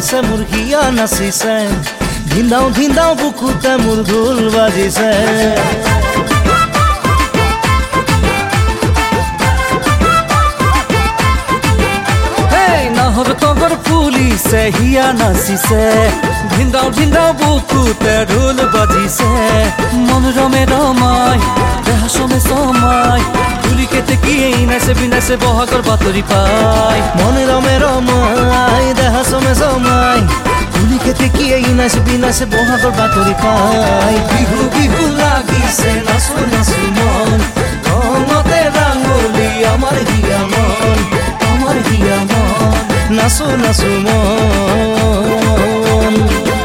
পুলিচে মোৰ হিয়া নাচিছে ধিন্দাও ধিন্দাও বুকুতে মোৰ ঢোল বাজিছে নাহৰ তগৰ পুলিচে হিয়া নাচিছে ধিন্দাও ধিন্দাও বুকুতে ঢোল বাজিছে মনোৰমে ৰমাই দেহা সমে সমাই তুলি কেতে কি নাচে বিনাচে বহাগৰ বাতৰি পাই মনোৰমে ৰমাই দেহা সমে সমাই তুলি কেতে কি নাচে বিনাচে বহাগৰ বাতৰি পাই বিহু বিহু লাগিছে নাচো নাচো মন ৰঙতে ৰাঙলী আমাৰ হিয়া মন আমাৰ হিয়া মন নাচো নাচো মন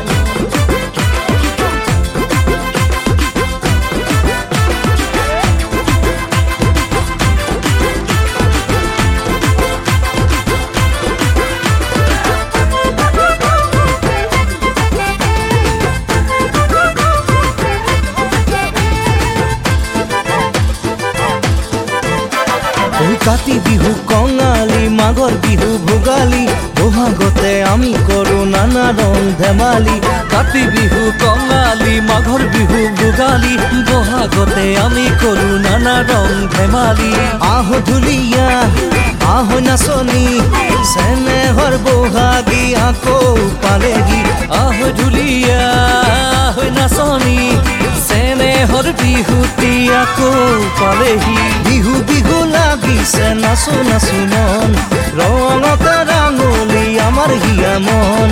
কাতি বিহু কঙালী মাঘৰ বিহু ভোগালী বহাগতে আমি কৰো নানা ৰং ধেমালি কাতি বিহু কঙালী মাঘৰ বিহু ভোগালী বহাগতে আমি কৰো নানা ৰং ধেমালি আহ ঢুলীয়া আহ নাচনী চেনেহৰ বহাগী আকৌ পালেহি আহ ঢুলীয়া আহ নাচনী চেনেহৰ বিহুতি আকৌ পালেহি বিহু বিহু লাগিছে নাচো নাচো মন ৰঙতে ৰাঙলী আমাৰ হিয়া মন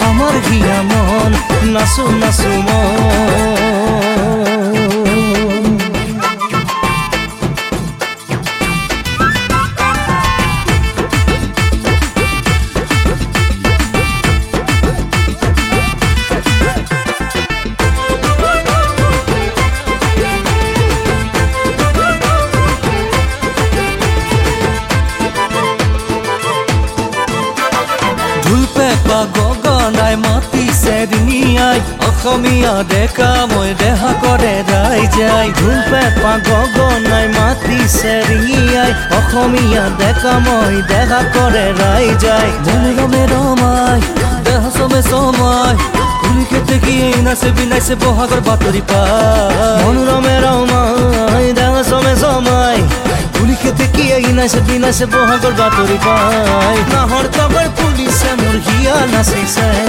নাচো নাচো মন গগনাই মাতিছে ৰিঙিয়াই অসমীয়া ডেকা মই দেহা কৰে যাই যাই ঢোল পেঁপা গগনাই মাতিছে ৰিঙিয়াই অসমীয়া ডেকা মই দেহা কৰে যাই যাই মনোৰমে ৰমাই দেহা সমে সমাই তুলি কেতে কি নাচে বিনাচে বহাগৰ বাতৰি পাই মনোৰমে ৰমাই দেহা সমে সমাই তুলি কেতে কি নাচে বিনাচে বহাগৰ বাতৰি পাই নাহৰ তগৰ পুলিচে মোৰ হিয়া নাচিছে